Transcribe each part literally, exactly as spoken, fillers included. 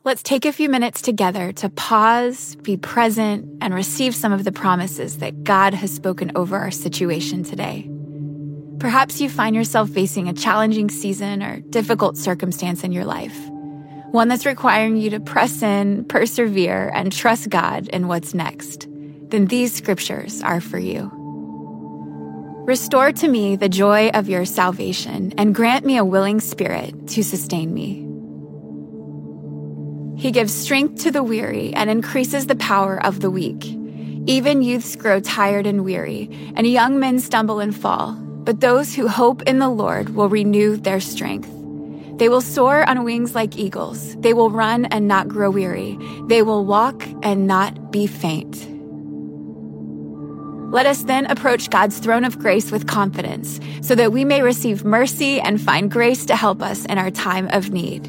Let's take a few minutes together to pause, be present, and receive some of the promises that God has spoken over our situation today. Perhaps you find yourself facing a challenging season or difficult circumstance in your life, one that's requiring you to press in, persevere, and trust God in what's next. Then these scriptures are for you. Restore to me the joy of your salvation and grant me a willing spirit to sustain me. He gives strength to the weary and increases the power of the weak. Even youths grow tired and weary, and young men stumble and fall. But those who hope in the Lord will renew their strength. They will soar on wings like eagles. They will run and not grow weary. They will walk and not be faint. Let us then approach God's throne of grace with confidence, so that we may receive mercy and find grace to help us in our time of need.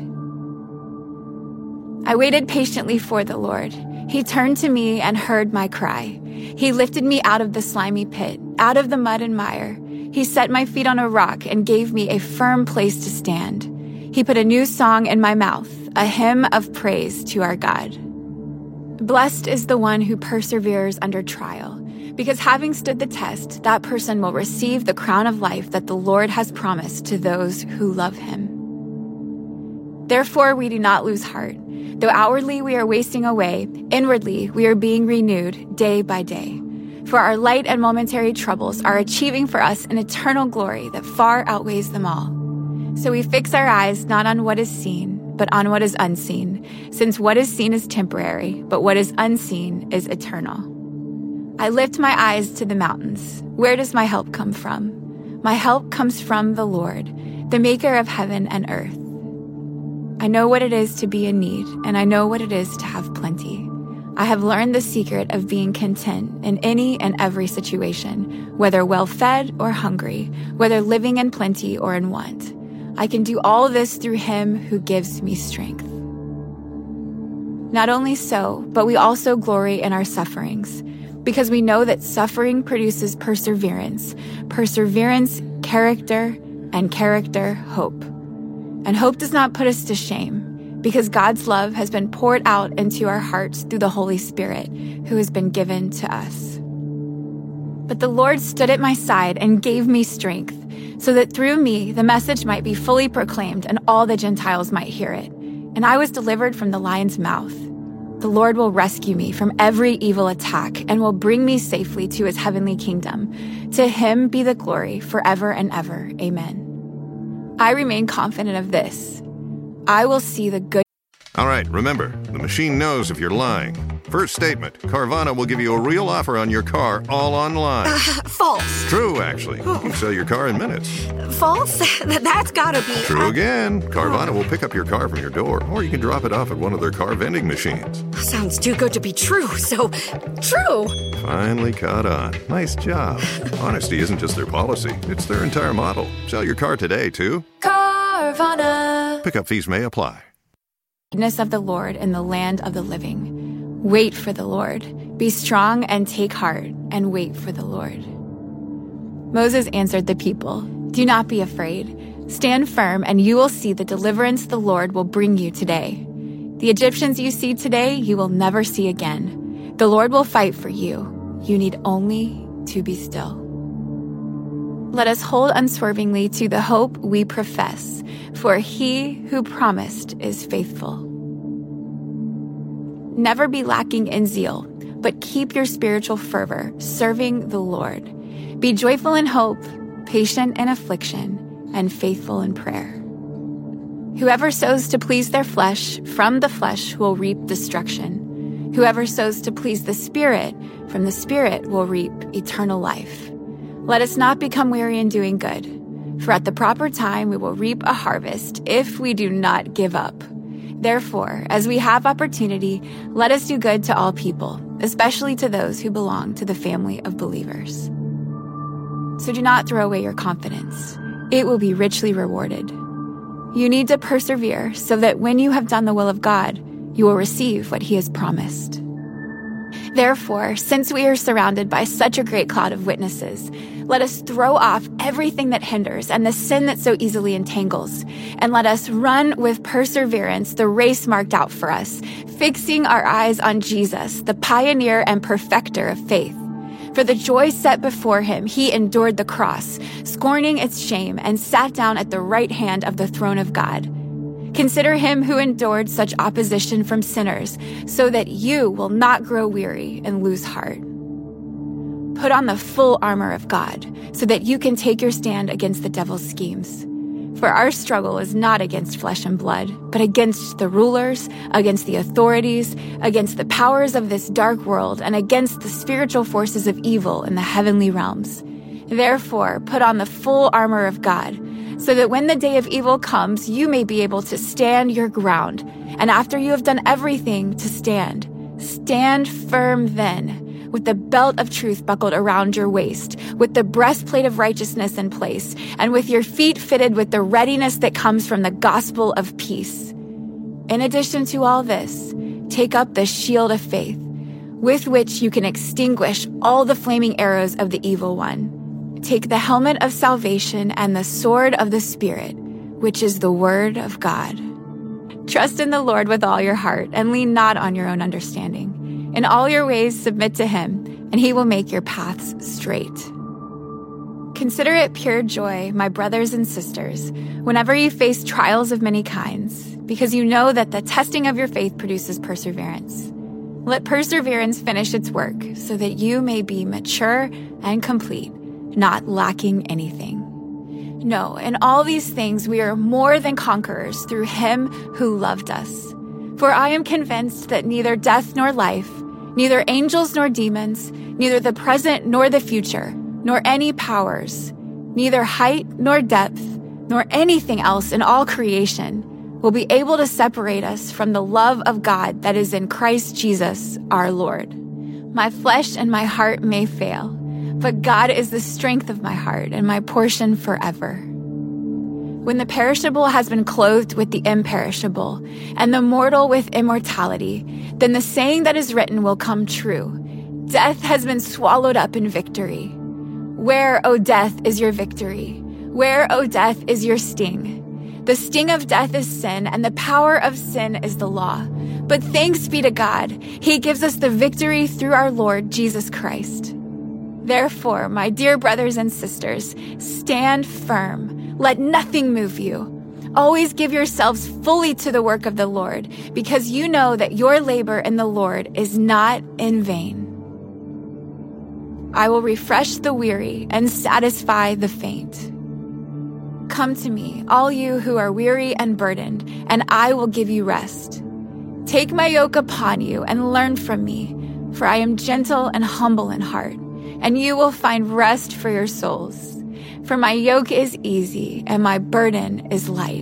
I waited patiently for the Lord. He turned to me and heard my cry. He lifted me out of the slimy pit, out of the mud and mire. He set my feet on a rock and gave me a firm place to stand. He put a new song in my mouth, a hymn of praise to our God. Blessed is the one who perseveres under trial, because having stood the test, that person will receive the crown of life that the Lord has promised to those who love him. Therefore, we do not lose heart. Though outwardly we are wasting away, inwardly we are being renewed day by day. For our light and momentary troubles are achieving for us an eternal glory that far outweighs them all. So we fix our eyes not on what is seen, but on what is unseen, since what is seen is temporary, but what is unseen is eternal. I lift my eyes to the mountains. Where does my help come from? My help comes from the Lord, the maker of heaven and earth. I know what it is to be in need, and I know what it is to have plenty. I have learned the secret of being content in any and every situation, whether well-fed or hungry, whether living in plenty or in want. I can do all this through him who gives me strength. Not only so, but we also glory in our sufferings, because we know that suffering produces perseverance, perseverance, character, and character, hope. And hope does not put us to shame, because God's love has been poured out into our hearts through the Holy Spirit, who has been given to us. But the Lord stood at my side and gave me strength, so that through me the message might be fully proclaimed and all the Gentiles might hear it. And I was delivered from the lion's mouth. The Lord will rescue me from every evil attack and will bring me safely to his heavenly kingdom. To him be the glory forever and ever. Amen. I remain confident of this. I will see the good. All right, remember, the machine knows if you're lying. First statement, Carvana will give you a real offer on your car all online. Uh, false. True, actually. You can sell your car in minutes. False? That's gotta be... True uh, again. Carvana will pick up your car from your door, or you can drop it off at one of their car vending machines. Sounds too good to be true, so... True! Finally caught on. Nice job. Honesty isn't just their policy, it's their entire model. Sell your car today, too. Carvana. Pickup fees may apply. Goodness of the Lord in the land of the living. Wait for the Lord. Be strong and take heart, and wait for the Lord. Moses answered the people, "Do not be afraid. Stand firm, and you will see the deliverance the Lord will bring you today. The Egyptians you see today, you will never see again. The Lord will fight for you. You need only to be still." Let us hold unswervingly to the hope we profess, for he who promised is faithful. Never be lacking in zeal, but keep your spiritual fervor, serving the Lord. Be joyful in hope, patient in affliction, and faithful in prayer. Whoever sows to please their flesh, from the flesh will reap destruction. Whoever sows to please the Spirit, from the Spirit will reap eternal life. Let us not become weary in doing good, for at the proper time we will reap a harvest if we do not give up. Therefore, as we have opportunity, let us do good to all people, especially to those who belong to the family of believers. So do not throw away your confidence. It will be richly rewarded. You need to persevere so that when you have done the will of God, you will receive what he has promised. Therefore, since we are surrounded by such a great cloud of witnesses, let us throw off everything that hinders and the sin that so easily entangles, and let us run with perseverance the race marked out for us, fixing our eyes on Jesus, the pioneer and perfecter of faith. For the joy set before him, he endured the cross, scorning its shame, and sat down at the right hand of the throne of God. Consider him who endured such opposition from sinners, so that you will not grow weary and lose heart. Put on the full armor of God, so that you can take your stand against the devil's schemes. For our struggle is not against flesh and blood, but against the rulers, against the authorities, against the powers of this dark world, and against the spiritual forces of evil in the heavenly realms. Therefore, put on the full armor of God, so that when the day of evil comes, you may be able to stand your ground. And after you have done everything to stand, stand firm then, with the belt of truth buckled around your waist, with the breastplate of righteousness in place, and with your feet fitted with the readiness that comes from the gospel of peace. In addition to all this, take up the shield of faith, with which you can extinguish all the flaming arrows of the evil one. Take the helmet of salvation and the sword of the Spirit, which is the word of God. Trust in the Lord with all your heart and lean not on your own understanding. In all your ways submit to him, and he will make your paths straight. Consider it pure joy, my brothers and sisters, whenever you face trials of many kinds, because you know that the testing of your faith produces perseverance. Let perseverance finish its work, so that you may be mature and complete, not lacking anything. No, in all these things we are more than conquerors through him who loved us. For I am convinced that neither death nor life, neither angels nor demons, neither the present nor the future, nor any powers, neither height nor depth, nor anything else in all creation will be able to separate us from the love of God that is in Christ Jesus our Lord. My flesh and my heart may fail, but God is the strength of my heart and my portion forever. When the perishable has been clothed with the imperishable, and the mortal with immortality, then the saying that is written will come true. Death has been swallowed up in victory. Where, O death, is your victory? Where, O death, is your sting? The sting of death is sin, and the power of sin is the law. But thanks be to God, he gives us the victory through our Lord Jesus Christ. Therefore, my dear brothers and sisters, stand firm. Let nothing move you. Always give yourselves fully to the work of the Lord, because you know that your labor in the Lord is not in vain. I will refresh the weary and satisfy the faint. Come to me, all you who are weary and burdened, and I will give you rest. Take my yoke upon you and learn from me, for I am gentle and humble in heart, and you will find rest for your souls. For my yoke is easy and my burden is light.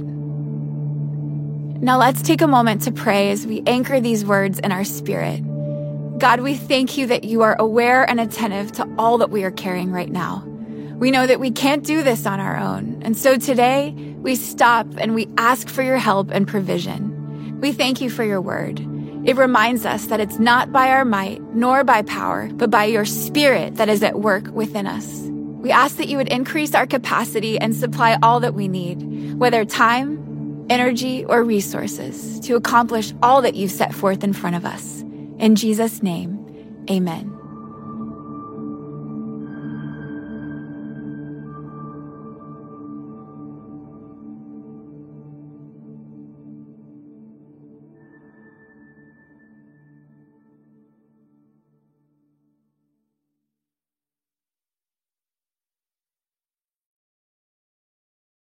Now let's take a moment to pray as we anchor these words in our spirit. God, we thank you that you are aware and attentive to all that we are carrying right now. We know that we can't do this on our own. And so today we stop and we ask for your help and provision. We thank you for your word. It reminds us that it's not by our might nor by power, but by your Spirit that is at work within us. We ask that you would increase our capacity and supply all that we need, whether time, energy, or resources, to accomplish all that you've set forth in front of us. In Jesus' name, amen.